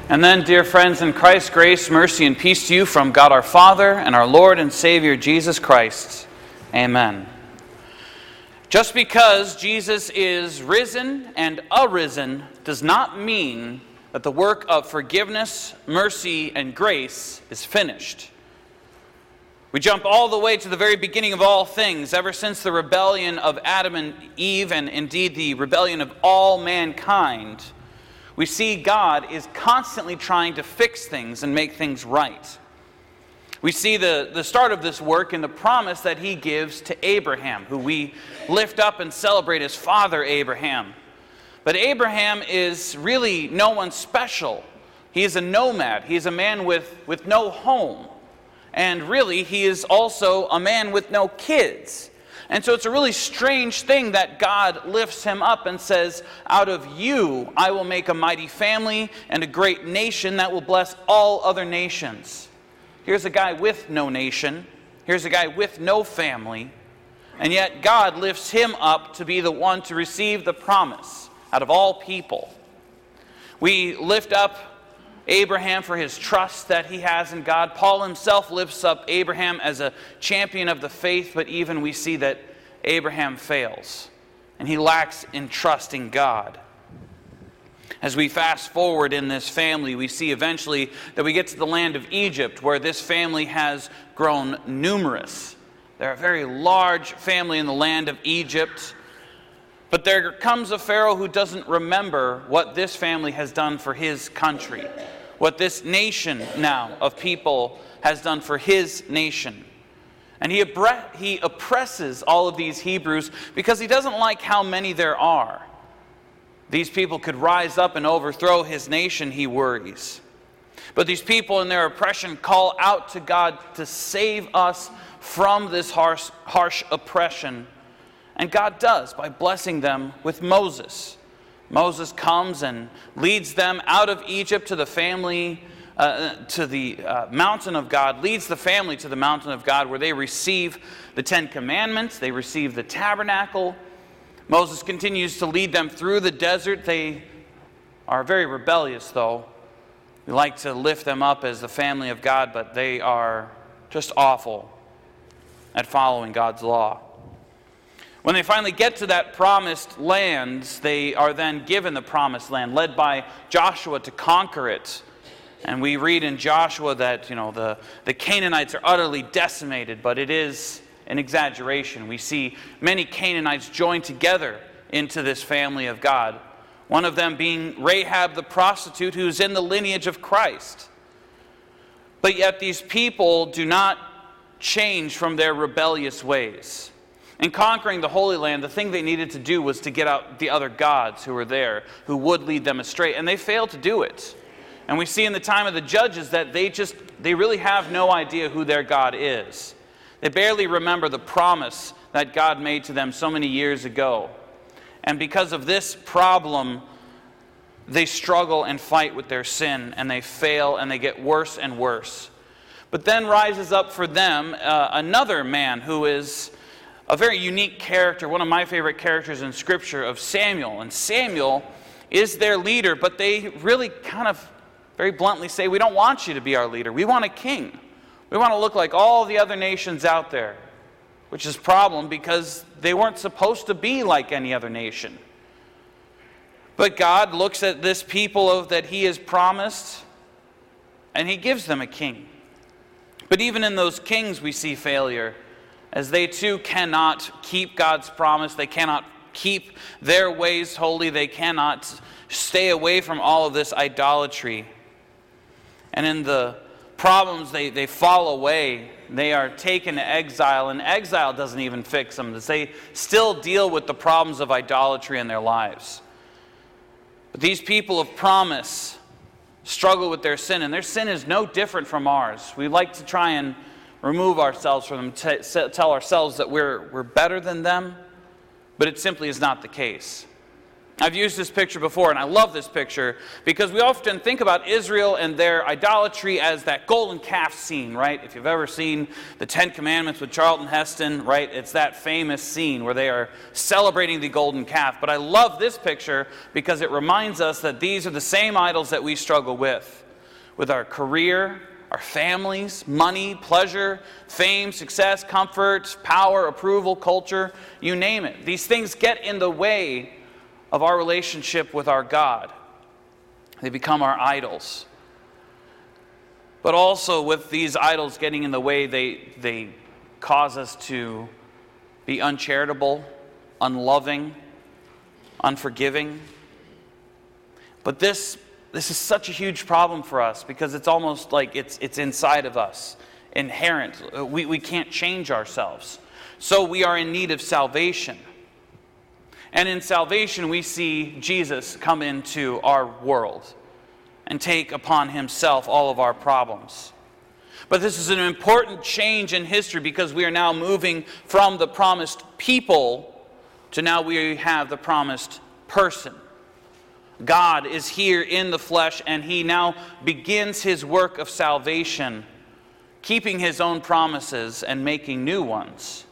And then, dear friends in Christ, grace, mercy, and peace to you from God our Father and our Lord and Savior Jesus Christ. Amen. Just because Jesus is risen and arisen does not mean that the work of forgiveness, mercy, and grace is finished. We jump all the way to the very beginning of all things, ever since the rebellion of Adam and Eve, and indeed the rebellion of all mankind. We see God is constantly trying to fix things and make things right. We see the start of this work in the promise that he gives to Abraham, who we lift up and celebrate as Father Abraham. But Abraham is really no one special. He is a nomad. He is a man with no home. And really, he is also a man with no kids. And so it's a really strange thing that God lifts him up and says, out of you I will make a mighty family and a great nation that will bless all other nations. Here's a guy with no nation. Here's a guy with no family. And yet God lifts him up to be the one to receive the promise out of all people. We lift up Abraham for his trust that he has in God. Paul himself lifts up Abraham as a champion of the faith, but even we see that Abraham fails, and he lacks in trust in God. As we fast forward in this family, we see eventually that we get to the land of Egypt, where this family has grown numerous. They're a very large family in the land of Egypt. But there comes a Pharaoh who doesn't remember what this family has done for his country, what this nation now of people has done for his nation. And he oppresses all of these Hebrews because he doesn't like how many there are. These people could rise up and overthrow his nation, he worries. But these people in their oppression call out to God to save us from this harsh oppression. And God does by blessing them with Moses. Moses comes and leads them out of Egypt to the mountain of God, leads the family to the mountain of God, where they receive the 10 Commandments, they receive the tabernacle. Moses continues to lead them through the desert. They are very rebellious, though. We like to lift them up as the family of God, but they are just awful at following God's law. When they finally get to that promised land, they are then given the promised land, led by Joshua to conquer it. And we read in Joshua that, the Canaanites are utterly decimated, but it is an exaggeration. We see many Canaanites join together into this family of God. One of them being Rahab the prostitute, who's in the lineage of Christ. But yet these people do not change from their rebellious ways. In conquering the Holy Land, the thing they needed to do was to get out the other gods who were there, who would lead them astray, and they failed to do it. And we see in the time of the judges that they really have no idea who their God is. They barely remember the promise that God made to them so many years ago. And because of this problem, they struggle and fight with their sin, and they fail, and they get worse and worse. But then rises up for them another man who is a very unique character, one of my favorite characters in Scripture, of Samuel. And Samuel is their leader, but they really kind of very bluntly say, we don't want you to be our leader. We want a king. We want to look like all the other nations out there, which is a problem because they weren't supposed to be like any other nation. But God looks at this people that he has promised, and he gives them a king. But even in those kings we see failure, as they too cannot keep God's promise. They cannot keep their ways holy. They cannot stay away from all of this idolatry. And in the problems, they fall away. They are taken to exile, and exile doesn't even fix them. They still deal with the problems of idolatry in their lives. But these people of promise struggle with their sin, and their sin is no different from ours. We like to try and remove ourselves from them, tell ourselves that we're better than them, but it simply is not the case. I've used this picture before, and I love this picture because we often think about Israel and their idolatry as that golden calf scene, right? If you've ever seen the Ten Commandments with Charlton Heston, right? It's that famous scene where they are celebrating the golden calf. But I love this picture because it reminds us that these are the same idols that we struggle with our career, our families, money, pleasure, fame, success, comfort, power, approval, culture, you name it. These things get in the way of our relationship with our God. They become our idols. But also with these idols getting in the way, they cause us to be uncharitable, unloving, unforgiving. But this is such a huge problem for us because it's almost like it's inside of us, inherent. We can't change ourselves. So we are in need of salvation. And in salvation, we see Jesus come into our world and take upon himself all of our problems. But this is an important change in history because we are now moving from the promised people to now we have the promised person. God is here in the flesh, and he now begins his work of salvation, keeping his own promises and making new ones.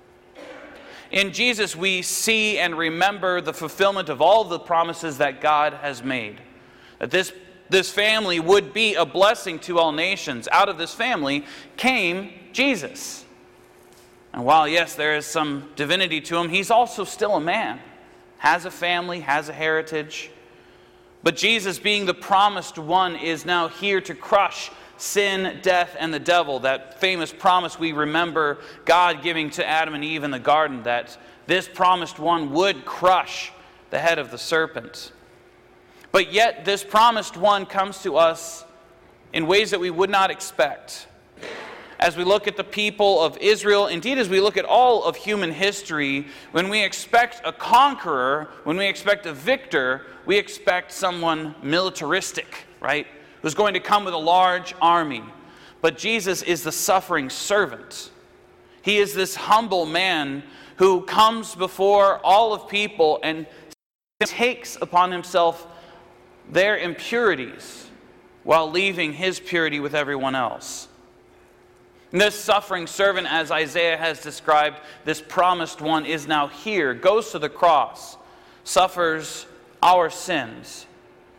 In Jesus, we see and remember the fulfillment of all the promises that God has made. That this family would be a blessing to all nations. Out of this family came Jesus. And while, yes, there is some divinity to him, he's also still a man. Has a family, has a heritage. But Jesus, being the promised one, is now here to crush sin, death, and the devil. That famous promise we remember God giving to Adam and Eve in the garden, that this promised one would crush the head of the serpent. But yet this promised one comes to us in ways that we would not expect. As we look at the people of Israel, indeed as we look at all of human history, when we expect a conqueror, when we expect a victor, we expect someone militaristic, right? Who's going to come with a large army. But Jesus is the suffering servant. He is this humble man who comes before all of people and takes upon himself their impurities while leaving his purity with everyone else. And this suffering servant, as Isaiah has described, this promised one is now here, goes to the cross, suffers our sins.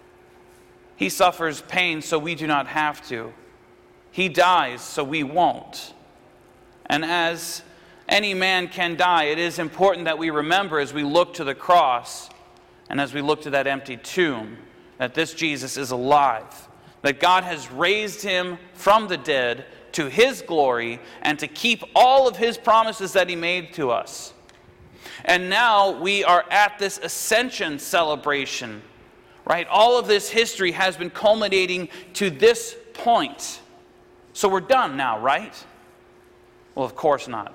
He suffers pain so we do not have to. He dies so we won't. And as any man can die, it is important that we remember as we look to the cross and as we look to that empty tomb, that this Jesus is alive, that God has raised him from the dead to his glory and to keep all of his promises that he made to us. And now we are at this ascension celebration. Right? All of this history has been culminating to this point. So we're done now, right? Well, of course not.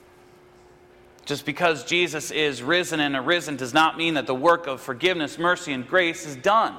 Just because Jesus is risen and arisen does not mean that the work of forgiveness, mercy, and grace is done.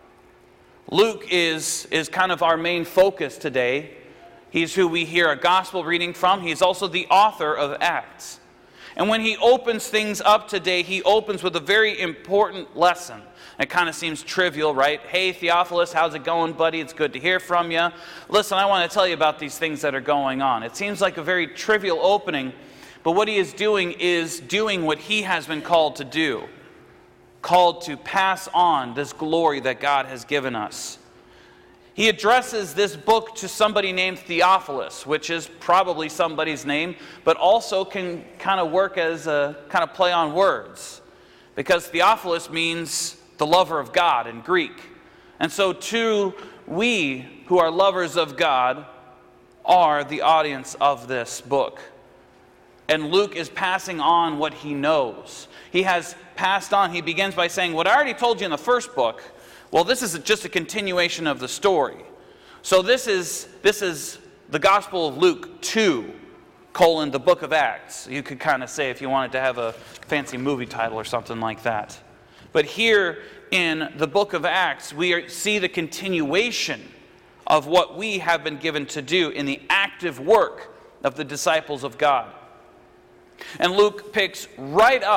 Luke is kind of our main focus today. He's who we hear a gospel reading from. He's also the author of Acts. And when he opens things up today, he opens with a very important lesson. It kind of seems trivial, right? Hey, Theophilus, how's it going, buddy? It's good to hear from you. Listen, I want to tell you about these things that are going on. It seems like a very trivial opening, but what he is doing what he has been called to do. Called to pass on this glory that God has given us. He addresses this book to somebody named Theophilus, which is probably somebody's name, but also can kind of work as a kind of play on words. Because Theophilus means the lover of God in Greek. And so too, we who are lovers of God are the audience of this book. And Luke is passing on what he knows. He has passed on. He begins by saying, what I already told you in the first book, well, this is just a continuation of the story. So this is the Gospel of Luke 2, the book of Acts. You could kind of say if you wanted to have a fancy movie title or something like that. But here in the book of Acts, we see the continuation of what we have been given to do in the active work of the disciples of God. And Luke picks right up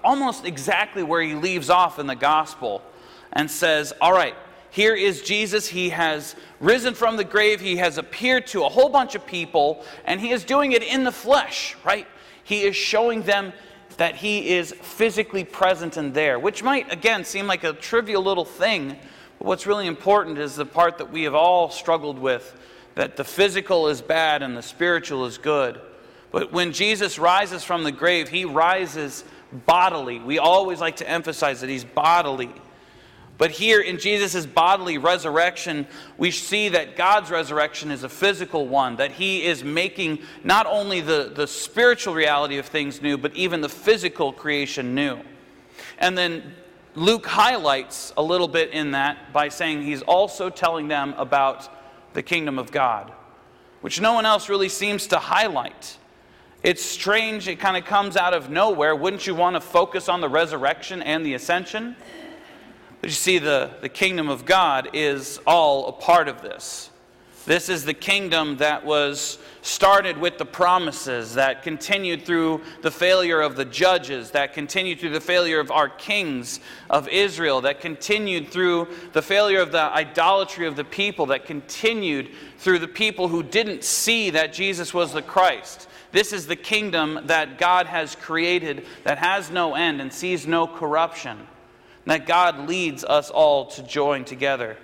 almost exactly where he leaves off in the gospel and says, all right, here is Jesus. He has risen from the grave. He has appeared to a whole bunch of people, and he is doing it in the flesh, right? He is showing them that he is physically present and there, which might, again, seem like a trivial little thing. But what's really important is the part that we have all struggled with, that the physical is bad and the spiritual is good. But when Jesus rises from the grave, he rises bodily. We always like to emphasize that he's bodily. But here in Jesus' bodily resurrection, we see that God's resurrection is a physical one, that he is making not only the spiritual reality of things new, but even the physical creation new. And then Luke highlights a little bit in that by saying he's also telling them about the kingdom of God, which no one else really seems to highlight. It's strange, it kind of comes out of nowhere. Wouldn't you want to focus on the resurrection and the ascension? But you see, the kingdom of God is all a part of this. This is the kingdom that was started with the promises, that continued through the failure of the judges, that continued through the failure of our kings of Israel, that continued through the failure of the idolatry of the people, that continued through the people who didn't see that Jesus was the Christ. This is the kingdom that God has created, that has no end and sees no corruption, that God leads us all to join together.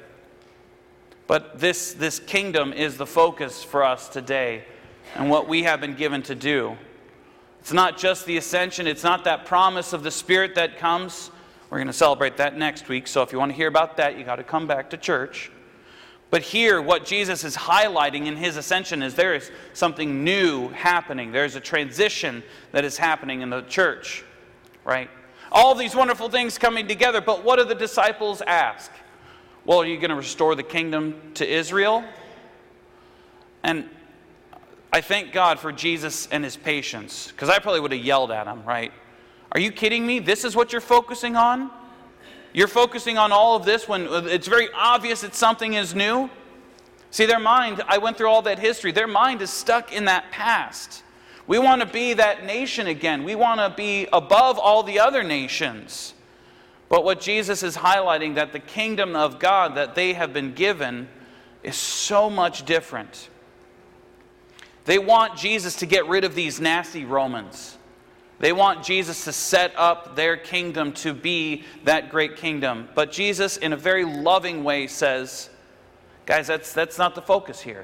But this kingdom is the focus for us today and what we have been given to do. It's not just the ascension. It's not that promise of the Spirit that comes. We're going to celebrate that next week. So if you want to hear about that, you got to come back to church. But here, what Jesus is highlighting in his ascension is there is something new happening. There's a transition that is happening in the church, right? All these wonderful things coming together, but what do the disciples ask? Well, are you going to restore the kingdom to Israel? And I thank God for Jesus and his patience, because I probably would have yelled at him, right? Are you kidding me? This is what you're focusing on? You're focusing on all of this when it's very obvious that something is new? See, their mind, I went through all that history, their mind is stuck in that past. We want to be that nation again. We want to be above all the other nations. But what Jesus is highlighting, that the kingdom of God that they have been given is so much different. They want Jesus to get rid of these nasty Romans. They want Jesus to set up their kingdom to be that great kingdom. But Jesus, in a very loving way, says, guys, that's not the focus here.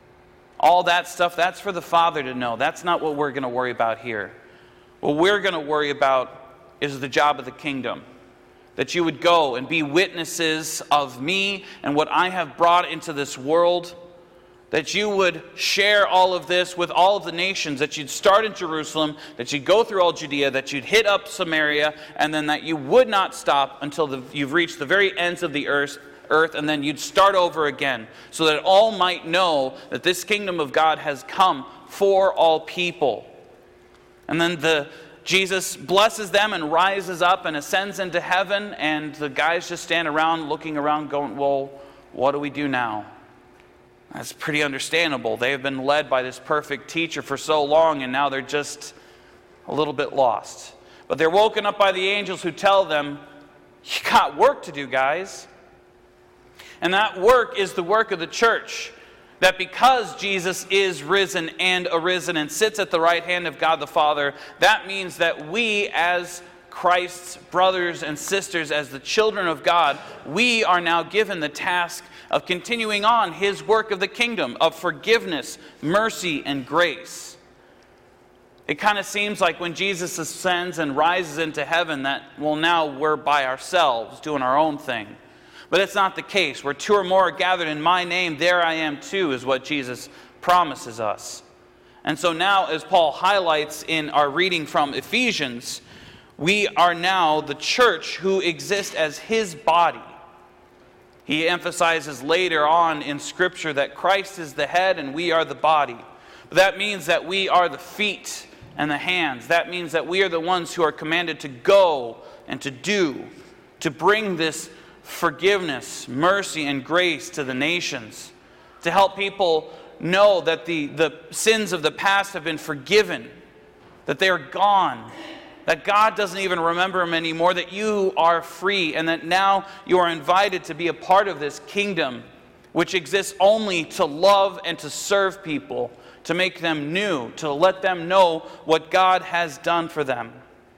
All that stuff, that's for the Father to know. That's not what we're going to worry about here. What we're going to worry about is the job of the kingdom. That you would go and be witnesses of me and what I have brought into this world. That you would share all of this with all of the nations. That you'd start in Jerusalem, that you'd go through all Judea, that you'd hit up Samaria, and then that you would not stop until you've reached the very ends of the earth, and then you'd start over again, so that all might know that this kingdom of God has come for all people. And then Jesus blesses them and rises up and ascends into heaven, and the guys just stand around looking around going, well, what do we do now? That's pretty understandable. They have been led by this perfect teacher for so long, and now they're just a little bit lost. But they're woken up by the angels who tell them, you got work to do, guys. And that work is the work of the church. That because Jesus is risen and arisen and sits at the right hand of God the Father, that means that we as Christ's brothers and sisters, as the children of God, we are now given the task of continuing on his work of the kingdom, of forgiveness, mercy, and grace. It kind of seems like when Jesus ascends and rises into heaven that, well, now we're by ourselves doing our own thing. But it's not the case. Where two or more are gathered in my name, there I am too, is what Jesus promises us. And so now, as Paul highlights in our reading from Ephesians, we are now the church who exists as his body. He emphasizes later on in Scripture that Christ is the head and we are the body. But that means that we are the feet and the hands. That means that we are the ones who are commanded to go and to do, to bring this forgiveness, mercy, and grace to the nations, to help people know that the sins of the past have been forgiven, that they are gone, that God doesn't even remember them anymore, that you are free, and that now you are invited to be a part of this kingdom, which exists only to love and to serve people, to make them new, to let them know what God has done for them.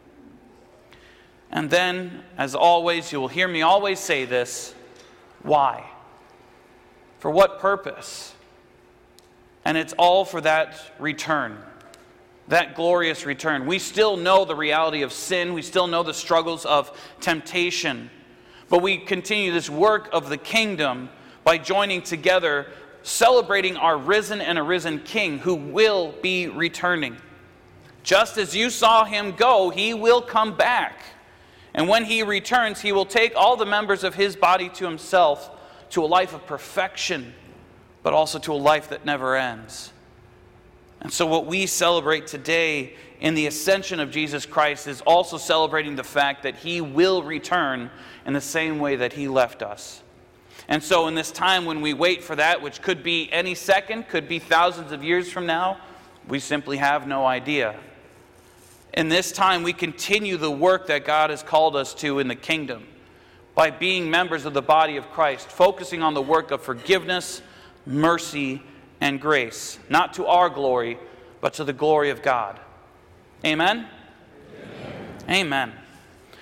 And then, as always, you will hear me always say this: why? For what purpose? And it's all for that return, that glorious return. We still know the reality of sin. We still know the struggles of temptation. But we continue this work of the kingdom by joining together, celebrating our risen and arisen King who will be returning. Just as you saw him go, he will come back. And when he returns, he will take all the members of his body to himself, to a life of perfection, but also to a life that never ends. And so what we celebrate today in the ascension of Jesus Christ is also celebrating the fact that he will return in the same way that he left us. And so in this time when we wait for that, which could be any second, could be thousands of years from now, we simply have no idea. In this time, we continue the work that God has called us to in the kingdom by being members of the body of Christ, focusing on the work of forgiveness, mercy, and grace, not to our glory, but to the glory of God. Amen? Amen. Amen.